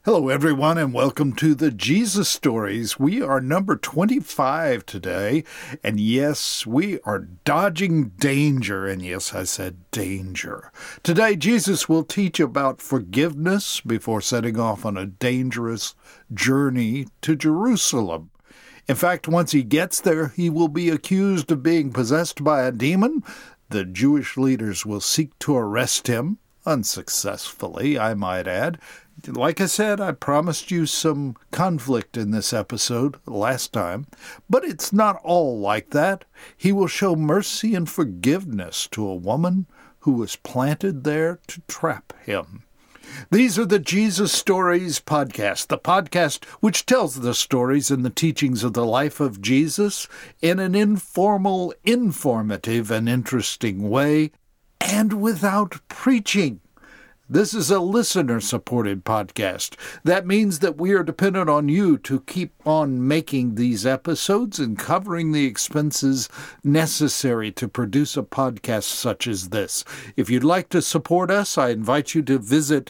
Hello, everyone, and welcome to the Jesus Stories. We are number 25 today, and yes, we are dodging danger, and yes, I said danger. Today, Jesus will teach about forgiveness before setting off on a dangerous journey to Jerusalem. In fact, once he gets there, he will be accused of being possessed by a demon. The Jewish leaders will seek to arrest him, unsuccessfully, I might add. Like I said, I promised you some conflict in this episode last time, but it's not all like that. He will show mercy and forgiveness to a woman who was planted there to trap him. These are the Jesus Stories podcast, the podcast which tells the stories and the teachings of the life of Jesus in an informal, informative, and interesting way, and without preaching. This is a listener-supported podcast. That means that we are dependent on you to keep on making these episodes and covering the expenses necessary to produce a podcast such as this. If you'd like to support us, I invite you to visit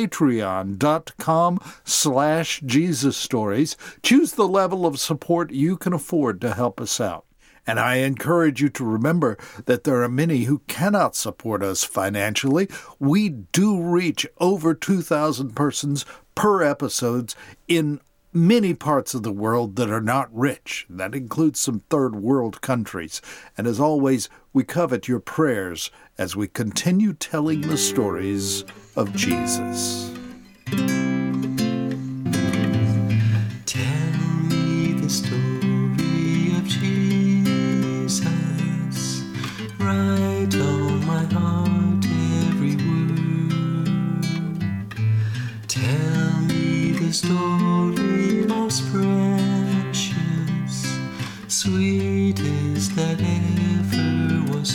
patreon.com/JesusStories. Choose the level of support you can afford to help us out. And I encourage you to remember that there are many who cannot support us financially. We do reach over 2,000 persons per episode in many parts of the world that are not rich. That includes some third world countries. And as always, we covet your prayers as we continue telling the stories of Jesus. Tell me the story of Jesus. Write on my heart every word. Tell me the story most precious, sweetest that ever was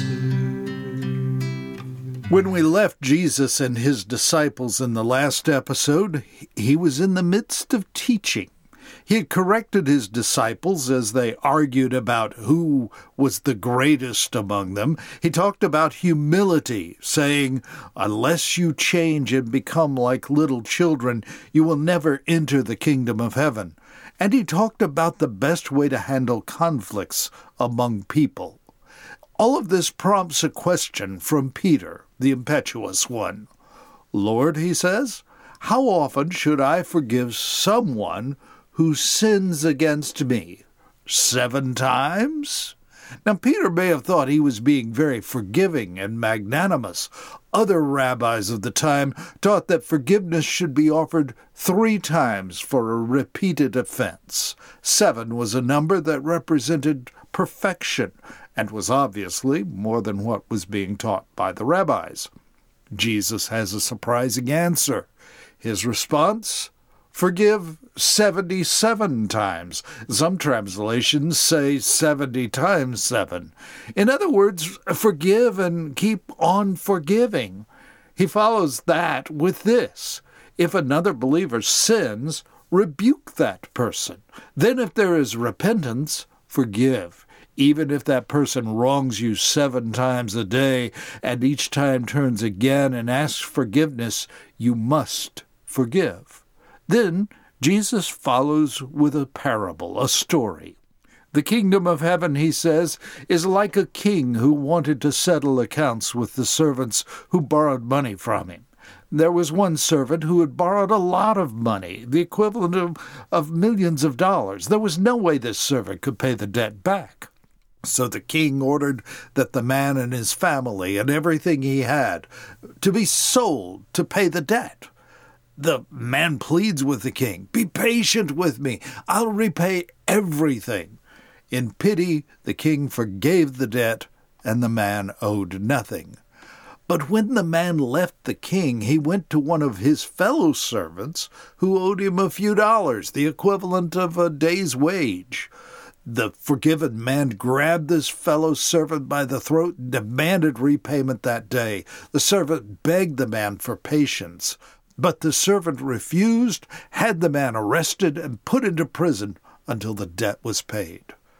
heard. When we left Jesus and his disciples in the last episode, he was in the midst of teaching. He had corrected his disciples as they argued about who was the greatest among them. He talked about humility, saying, "Unless you change and become like little children, you will never enter the kingdom of heaven." And he talked about the best way to handle conflicts among people. All of this prompts a question from Peter, the impetuous one. "Lord," he says, "how often should I forgive someone who sins against me? 7 times? Now, Peter may have thought he was being very forgiving and magnanimous. Other rabbis of the time taught that forgiveness should be offered 3 times for a repeated offense. 7 was a number that represented perfection and was obviously more than what was being taught by the rabbis. Jesus has a surprising answer. His response? Forgive 77 times. Some translations say 70 times 7. In other words, forgive and keep on forgiving. He follows that with this. If another believer sins, rebuke that person. Then if there is repentance, forgive. Even if that person wrongs you 7 times a day and each time turns again and asks forgiveness, you must forgive. Then Jesus follows with a parable, a story. The kingdom of heaven, he says, is like a king who wanted to settle accounts with the servants who borrowed money from him. There was one servant who had borrowed a lot of money, the equivalent of millions of dollars. There was no way this servant could pay the debt back. So the king ordered that the man and his family and everything he had to be sold to pay the debt. The man pleads with the king, "Be patient with me. I'll repay everything." In pity, the king forgave the debt, and the man owed nothing. But when the man left the king, he went to one of his fellow servants who owed him a few dollars, the equivalent of a day's wage. The forgiven man grabbed this fellow servant by the throat and demanded repayment that day. The servant begged the man for patience. But the servant refused, had the man arrested, and put into prison until the debt was paid.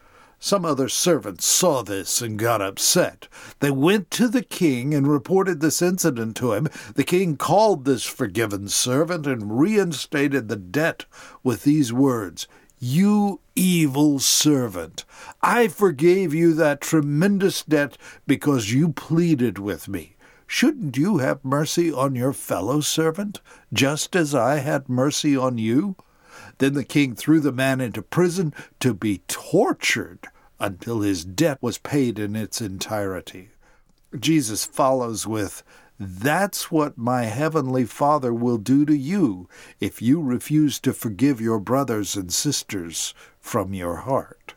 Some other servants saw this and got upset. They went to the king and reported this incident to him. The king called this forgiven servant and reinstated the debt with these words, "You evil servant, I forgave you that tremendous debt because you pleaded with me. Shouldn't you have mercy on your fellow servant, just as I had mercy on you?" Then the king threw the man into prison to be tortured until his debt was paid in its entirety. Jesus follows with, "That's what my heavenly Father will do to you if you refuse to forgive your brothers and sisters from your heart."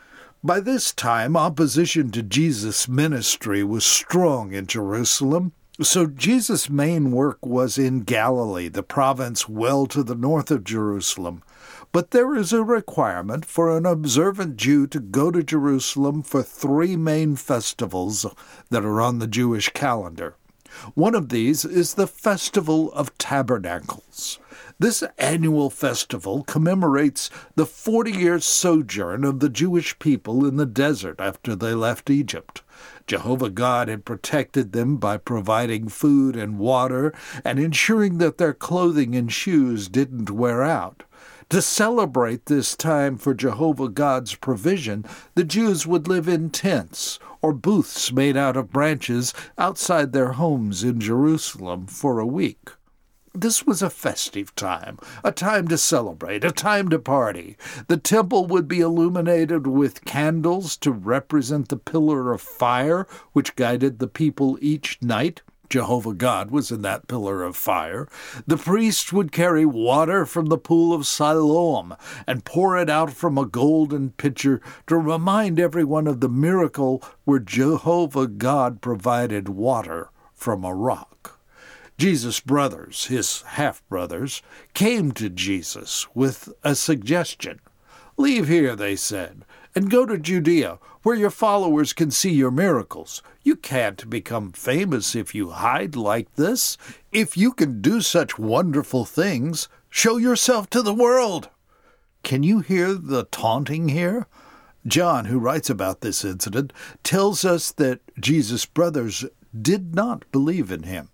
By this time, opposition to Jesus' ministry was strong in Jerusalem. So Jesus' main work was in Galilee, the province well to the north of Jerusalem. But there is a requirement for an observant Jew to go to Jerusalem for 3 main festivals that are on the Jewish calendar. One of these is the Festival of Tabernacles. This annual festival commemorates the 40-year sojourn of the Jewish people in the desert after they left Egypt. Jehovah God had protected them by providing food and water and ensuring that their clothing and shoes didn't wear out. To celebrate this time for Jehovah God's provision, the Jews would live in tents or booths made out of branches outside their homes in Jerusalem for a week. This was a festive time, a time to celebrate, a time to party. The temple would be illuminated with candles to represent the pillar of fire which guided the people each night. Jehovah God was in that pillar of fire. The priests would carry water from the pool of Siloam and pour it out from a golden pitcher to remind everyone of the miracle where Jehovah God provided water from a rock. Jesus' brothers, his half-brothers, came to Jesus with a suggestion. "Leave here," they said, "and go to Judea, where your followers can see your miracles. You can't become famous if you hide like this. If you can do such wonderful things, show yourself to the world." Can you hear the taunting here? John, who writes about this incident, tells us that Jesus' brothers did not believe in him.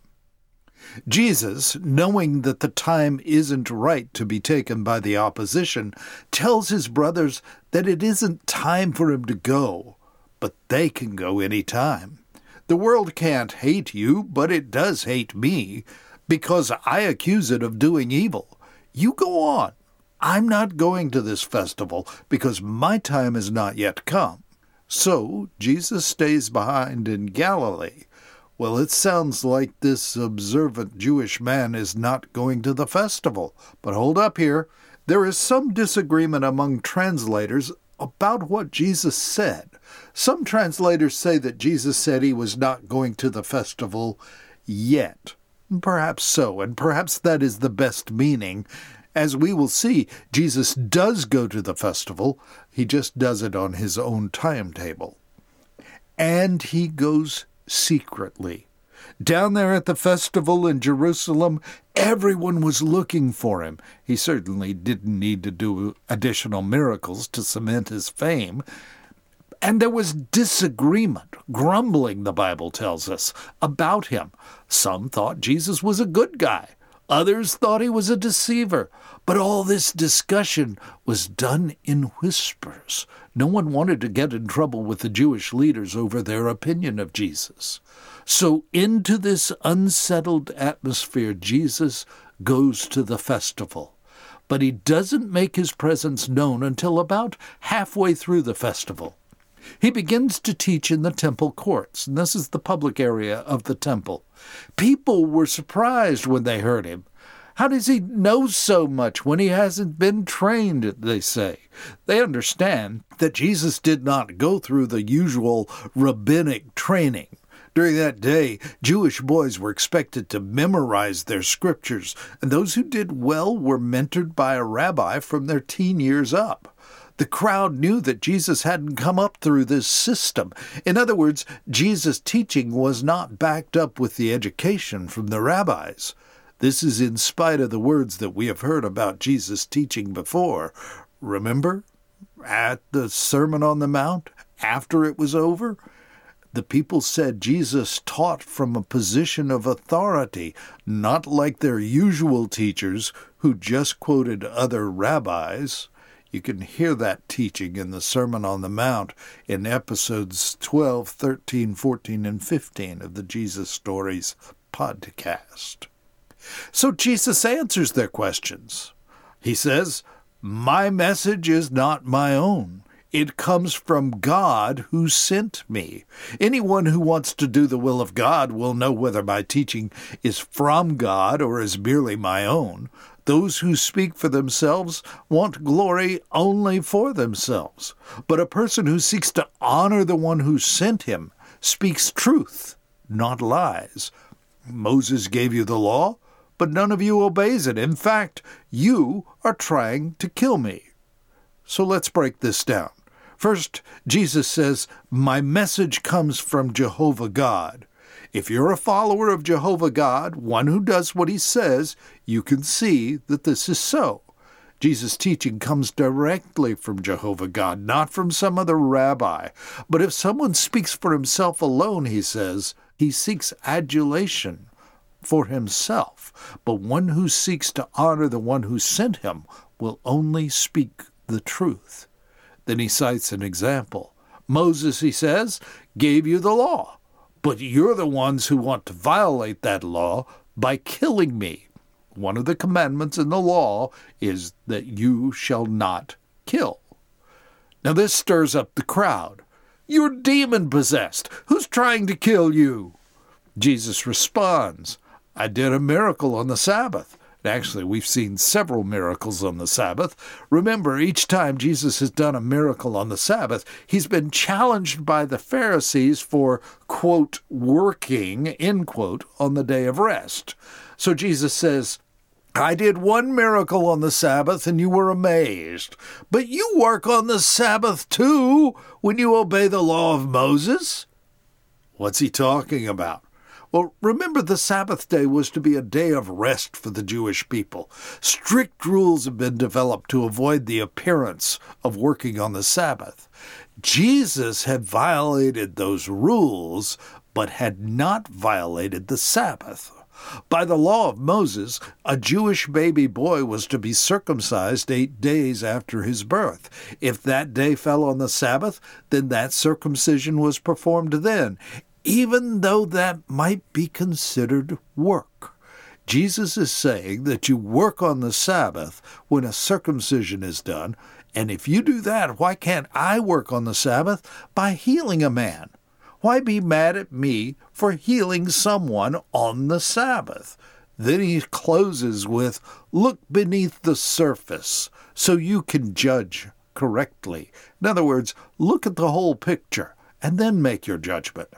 Jesus, knowing that the time isn't right to be taken by the opposition, tells his brothers that it isn't time for him to go, but they can go any time. The world can't hate you, but it does hate me, because I accuse it of doing evil. You go on. I'm not going to this festival, because my time has not yet come. So Jesus stays behind in Galilee. Well, it sounds like this observant Jewish man is not going to the festival. But hold up here. There is some disagreement among translators about what Jesus said. Some translators say that Jesus said he was not going to the festival yet. Perhaps so, and perhaps that is the best meaning. As we will see, Jesus does go to the festival. He just does it on his own timetable. And he goes secretly. Down there at the festival in Jerusalem, everyone was looking for him. He certainly didn't need to do additional miracles to cement his fame. And there was disagreement, grumbling, the Bible tells us, about him. Some thought Jesus was a good guy. Others thought he was a deceiver. But all this discussion was done in whispers. No one wanted to get in trouble with the Jewish leaders over their opinion of Jesus. So into this unsettled atmosphere, Jesus goes to the festival. But he doesn't make his presence known until about halfway through the festival. He begins to teach in the temple courts, and this is the public area of the temple. People were surprised when they heard him. How does he know so much when he hasn't been trained, they say. They understand that Jesus did not go through the usual rabbinic training. During that day, Jewish boys were expected to memorize their scriptures, and those who did well were mentored by a rabbi from their teen years up. The crowd knew that Jesus hadn't come up through this system. In other words, Jesus' teaching was not backed up with the education from the rabbis. This is in spite of the words that we have heard about Jesus' teaching before. Remember? at the Sermon on the Mount after it was over? The people said Jesus taught from a position of authority, not like their usual teachers who just quoted other rabbis. You can hear that teaching in the Sermon on the Mount in episodes 12, 13, 14, and 15 of the Jesus Stories podcast. So Jesus answers their questions. He says, "My message is not my own. It comes from God who sent me. Anyone who wants to do the will of God will know whether my teaching is from God or is merely my own. Those who speak for themselves want glory only for themselves. But a person who seeks to honor the one who sent him speaks truth, not lies. Moses gave you the law, but none of you obeys it. In fact, you are trying to kill me." So let's break this down. First, Jesus says, "My message comes from Jehovah God." If you're a follower of Jehovah God, one who does what he says, you can see that this is so. Jesus' teaching comes directly from Jehovah God, not from some other rabbi. But if someone speaks for himself alone, he says, he seeks adulation for himself. But one who seeks to honor the one who sent him will only speak the truth. Then he cites an example. Moses, he says, gave you the law, but you're the ones who want to violate that law by killing me. One of the commandments in the law is that you shall not kill. Now this stirs up the crowd. "You're demon-possessed. Who's trying to kill you?" Jesus responds, "I did a miracle on the Sabbath." Actually, we've seen several miracles on the Sabbath. Remember, each time Jesus has done a miracle on the Sabbath, he's been challenged by the Pharisees for, quote, working, end quote, on the day of rest. So Jesus says, "I did one miracle on the Sabbath and you were amazed. But you work on the Sabbath too when you obey the law of Moses?" What's he talking about? Well, remember, the Sabbath day was to be a day of rest for the Jewish people. Strict rules have been developed to avoid the appearance of working on the Sabbath. Jesus had violated those rules, but had not violated the Sabbath. By the law of Moses, a Jewish baby boy was to be circumcised 8 days after his birth. If that day fell on the Sabbath, then that circumcision was performed then, even though that might be considered work. Jesus is saying that you work on the Sabbath when a circumcision is done, and if you do that, why can't I work on the Sabbath by healing a man? Why be mad at me for healing someone on the Sabbath? Then he closes with, "Look beneath the surface so you can judge correctly." In other words, look at the whole picture and then make your judgment.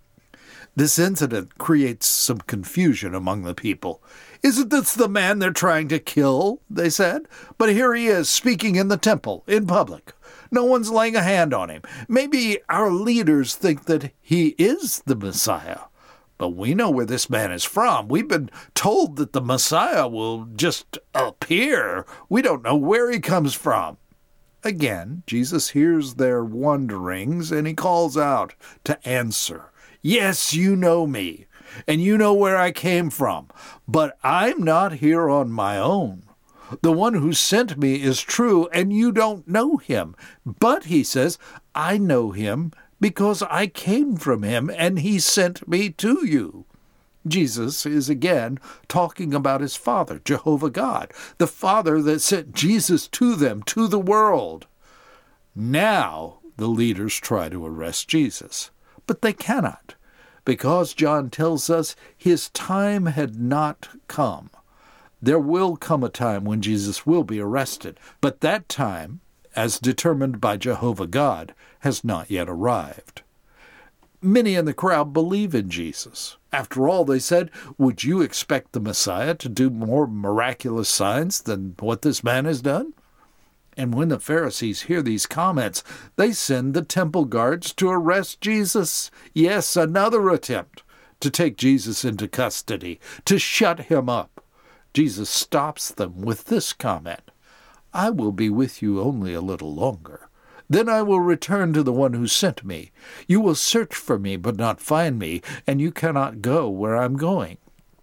This incident creates some confusion among the people. "Isn't this the man they're trying to kill?" they said. "But here he is speaking in the temple, in public. No one's laying a hand on him. Maybe our leaders think that he is the Messiah. But we know where this man is from. We've been told that the Messiah will just appear. We don't know where he comes from." Again, Jesus hears their wonderings, and he calls out to answer. "Yes, you know me, and you know where I came from, but I'm not here on my own. The one who sent me is true, and you don't know him. But," he says, "I know him because I came from him, and he sent me to you." Jesus is again talking about his Father, Jehovah God, the Father that sent Jesus to them, to the world. Now the leaders try to arrest Jesus, but they cannot, because John tells us his time had not come. There will come a time when Jesus will be arrested, but that time, as determined by Jehovah God, has not yet arrived. Many in the crowd believe in Jesus. After all, they said, "Would you expect the Messiah to do more miraculous signs than what this man has done?" And when the Pharisees hear these comments, they send the temple guards to arrest Jesus. Yes, another attempt to take Jesus into custody, to shut him up. Jesus stops them with this comment, "I will be with you only a little longer. Then I will return to the one who sent me. You will search for me, but not find me, and you cannot go where I'm going."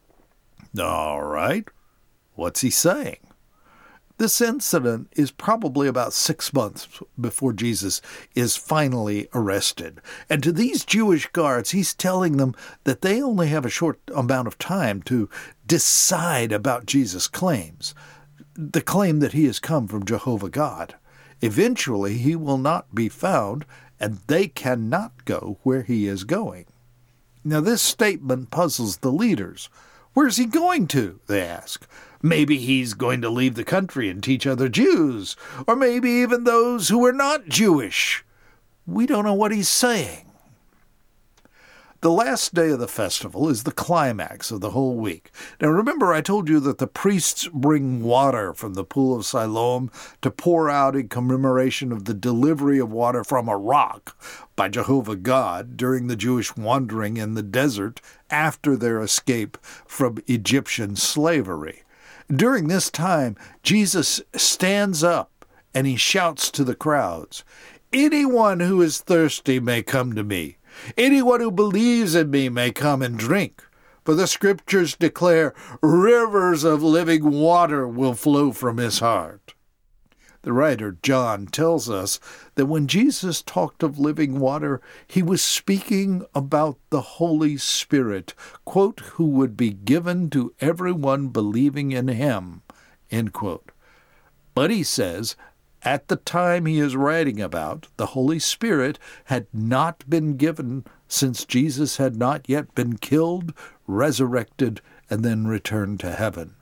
All right. What's he saying? This incident is probably about 6 months before Jesus is finally arrested. And to these Jewish guards, he's telling them that they only have a short amount of time to decide about Jesus' claims. The claim that he has come from Jehovah God. Eventually, he will not be found, and they cannot go where he is going. Now, this statement puzzles the leaders. Where's he going to? They ask. Maybe he's going to leave the country and teach other Jews, or maybe even those who are not Jewish. We don't know what he's saying. The last day of the festival is the climax of the whole week. Now remember, I told you that the priests bring water from the pool of Siloam to pour out in commemoration of the delivery of water from a rock by Jehovah God during the Jewish wandering in the desert after their escape from Egyptian slavery. During this time, Jesus stands up and he shouts to the crowds, "Anyone who is thirsty may come to me. Anyone who believes in me may come and drink. For the Scriptures declare rivers of living water will flow from his heart." The writer John tells us that when Jesus talked of living water, he was speaking about the Holy Spirit, quote, "who would be given to everyone believing in him," end quote. But he says, at the time he is writing about, the Holy Spirit had not been given since Jesus had not yet been killed, resurrected, and then returned to heaven.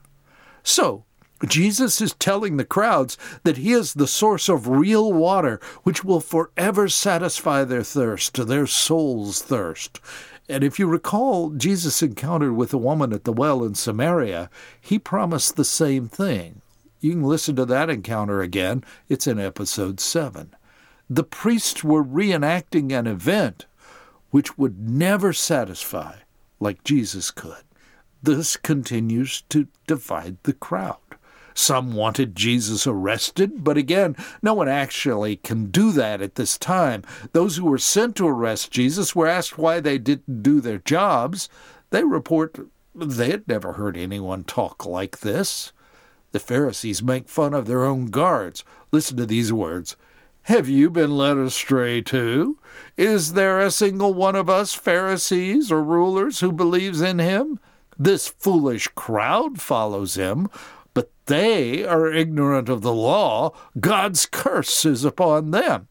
So, Jesus is telling the crowds that he is the source of real water, which will forever satisfy their thirst, their soul's thirst. And if you recall Jesus' encounter with the woman at the well in Samaria, he promised the same thing. You can listen to that encounter again. It's in episode 7. The priests were reenacting an event which would never satisfy like Jesus could. This continues to divide the crowd. Some wanted Jesus arrested, but again, no one actually can do that at this time. Those who were sent to arrest Jesus were asked why they didn't do their jobs. They report they had never heard anyone talk like this. The Pharisees make fun of their own guards. Listen to these words. "Have you been led astray too? Is there a single one of us Pharisees or rulers who believes in him? This foolish crowd follows him, but they are ignorant of the law. God's curse is upon them."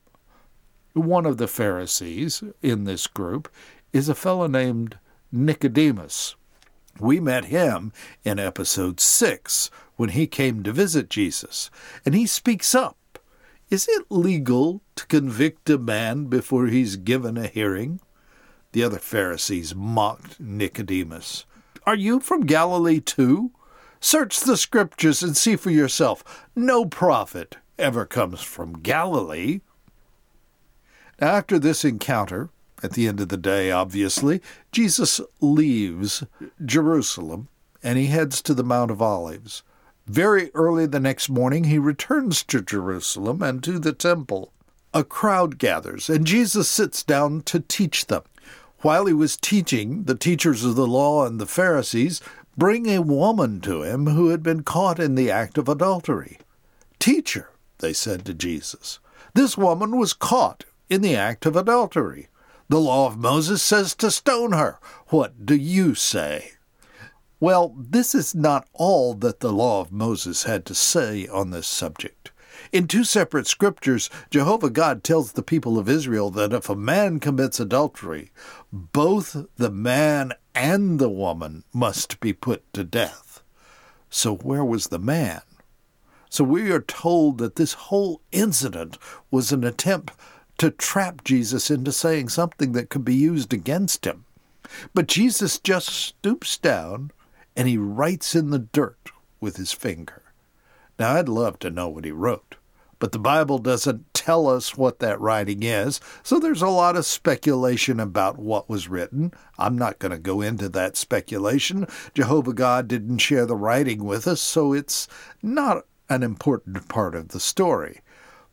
One of the Pharisees in this group is a fellow named Nicodemus. We met him in episode 6 when he came to visit Jesus, and he speaks up. Is it legal to convict a man before he's given a hearing? The other Pharisees mocked Nicodemus. "Are you from Galilee too? Search the Scriptures and see for yourself. No prophet ever comes from Galilee." After this encounter, at the end of the day, obviously, Jesus leaves Jerusalem and he heads to the Mount of Olives. Very early the next morning, he returns to Jerusalem and to the temple. A crowd gathers, and Jesus sits down to teach them. While he was teaching, the teachers of the law and the Pharisees bring a woman to him who had been caught in the act of adultery. "Teacher," they said to Jesus, "this woman was caught in the act of adultery. The law of Moses says to stone her. What do you say?" Well, this is not all that the law of Moses had to say on this subject. In 2 separate scriptures, Jehovah God tells the people of Israel that if a man commits adultery, both the man and the woman must be put to death. So where was the man? So we are told that this whole incident was an attempt to trap Jesus into saying something that could be used against him. But Jesus just stoops down and he writes in the dirt with his finger. Now, I'd love to know what he wrote, but the Bible doesn't tell us what that writing is, so there's a lot of speculation about what was written. I'm not going to go into that speculation. Jehovah God didn't share the writing with us, so it's not an important part of the story.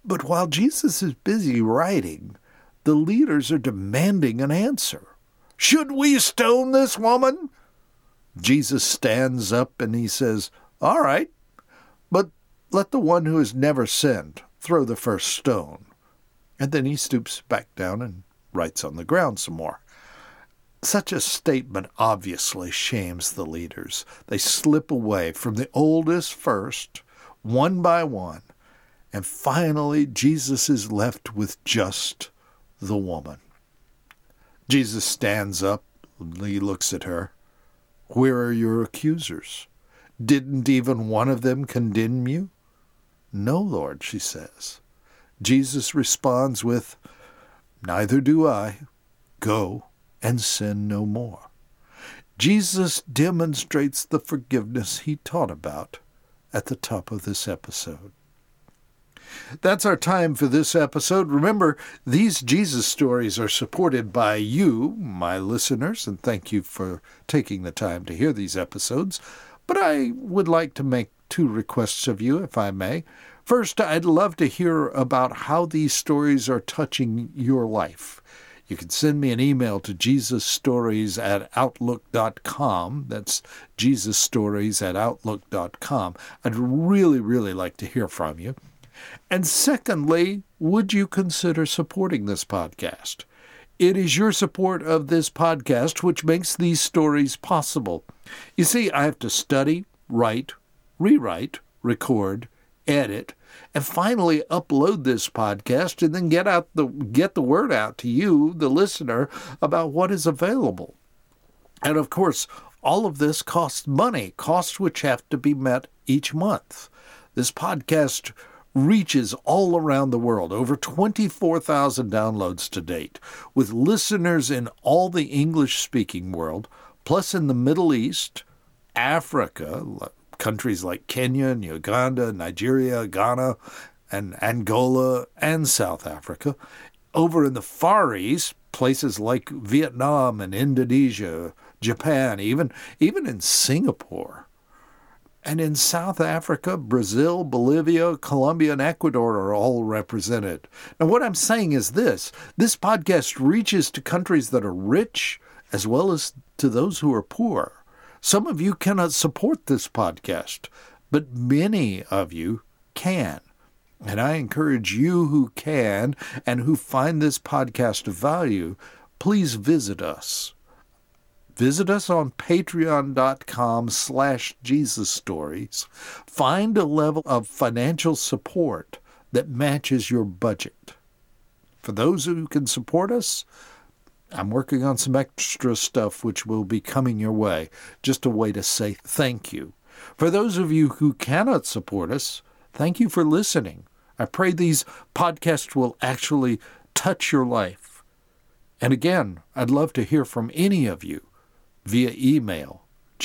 But while Jesus is busy writing, the leaders are demanding an answer. Should we stone this woman? Jesus stands up and he says, all right, but let the one who has never sinned throw the first stone. And then he stoops back down and writes on the ground some more. Such a statement obviously shames the leaders. They slip away from the oldest first, one by one, and finally Jesus is left with just the woman. Jesus stands up, he looks at her. Where are your accusers? Didn't even one of them condemn you? No, Lord, she says. Jesus responds with, neither do I. Go and sin no more. Jesus demonstrates the forgiveness he taught about at the top of this episode. That's our time for this episode. Remember, these Jesus stories are supported by you, my listeners, and thank you for taking the time to hear these episodes. But I would like to make 2 requests of you, if I may. First, I'd love to hear about how these stories are touching your life. You can send me an email to jesusstories@outlook.com. That's jesusstories@outlook.com. I'd really like to hear from you. And secondly, would you consider supporting this podcast? It is your support of this podcast which makes these stories possible. You see, I have to study, write, rewrite, record, edit, and finally upload this podcast and then get the word out to you, the listener, about what is available. And of course, all of this costs money, costs which have to be met each month. This podcast reaches all around the world, over 24,000 downloads to date, with listeners in all the English-speaking world, plus in the Middle East, Africa, countries like Kenya and Uganda, Nigeria, Ghana, and Angola, and South Africa. Over in the Far East, places like Vietnam and Indonesia, Japan, even in Singapore. And in South Africa, Brazil, Bolivia, Colombia, and Ecuador are all represented. Now, what I'm saying is this podcast reaches to countries that are rich as well as to those who are poor. Some of you cannot support this podcast, but many of you can. And I encourage you who can and who find this podcast of value, please visit us. Visit us on patreon.com/JesusStories. Find a level of financial support that matches your budget. For those who can support us, I'm working on some extra stuff which will be coming your way. Just a way to say thank you. For those of you who cannot support us, thank you for listening. I pray these podcasts will actually touch your life. And again, I'd love to hear from any of you via email,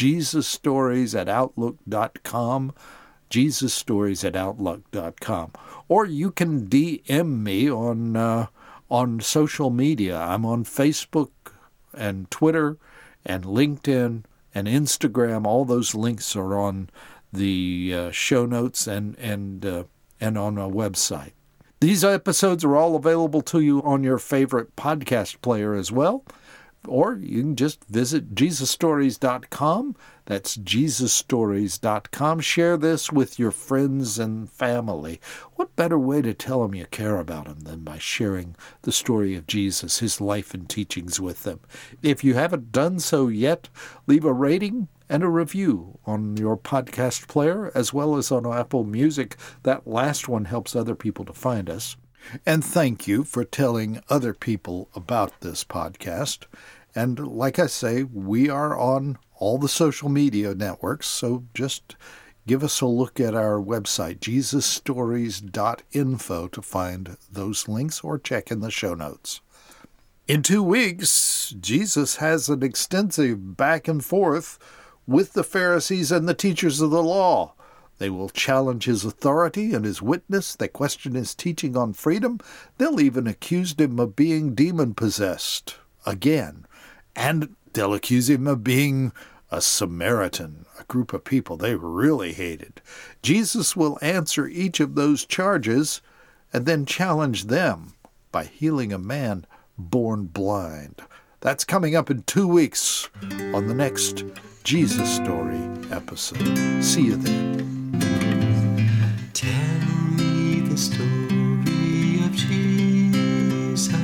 jesusstories@outlook.com, jesusstories@outlook.com. Or you can DM me on social media. I'm on Facebook and Twitter and LinkedIn and Instagram. All those links are on the show notes and on our website. These episodes are all available to you on your favorite podcast player as well. Or you can just visit jesusstories.com. That's jesusstories.com. Share this with your friends and family. What better way to tell them you care about them than by sharing the story of Jesus, his life and teachings with them? If you haven't done so yet, leave a rating and a review on your podcast player as well as on Apple Music. That last one helps other people to find us. And thank you for telling other people about this podcast. And like I say, we are on all the social media networks, so just give us a look at our website, jesusstories.info, to find those links or check in the show notes. In 2 weeks, Jesus has an extensive back and forth with the Pharisees and the teachers of the law. They will challenge his authority and his witness. They question his teaching on freedom. They'll even accuse him of being demon-possessed again. And they'll accuse him of being a Samaritan, a group of people they really hated. Jesus will answer each of those charges, and then challenge them by healing a man born blind. That's coming up in 2 weeks on the next Jesus Story episode. See you then. Tell me the story of Jesus.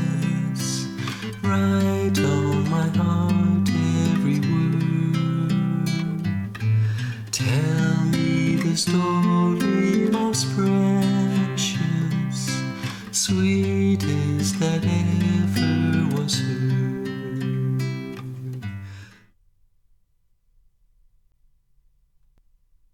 Write on my heart every word. Tell me the story most precious, sweet.